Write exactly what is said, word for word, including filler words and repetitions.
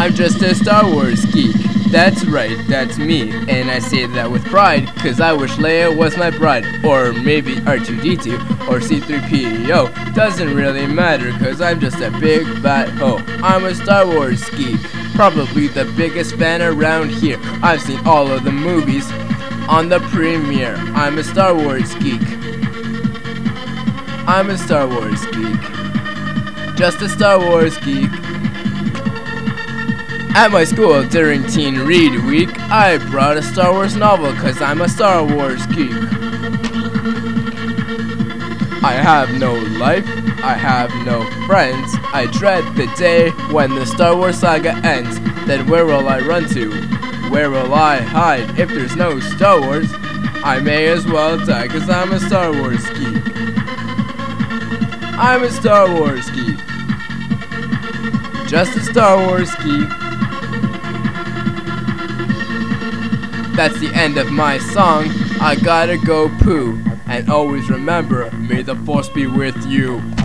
I'm just a Star Wars geek. That's right, that's me. And I say that with pride, cause I wish Leia was my bride. Or maybe R two D two or C three P O. Doesn't really matter, cause I'm just a big fat hoe. I'm a Star Wars geek. Probably the biggest fan around here. I've seen all of the movies on the premiere. I'm a Star Wars geek. I'm a Star Wars geek. Just a Star Wars geek. At my school during Teen Read Week, I brought a Star Wars novel cause I'm a Star Wars geek. I have no life, I have no friends. I dread the day when the Star Wars saga ends. Then where will I run to? Where will I hide? If there's no Star Wars, I may as well die cause I'm a Star Wars geek. I'm a Star Wars geek. Just a Star Wars geek. That's the end of my song. I gotta go poo. And always remember, may the Force be with you.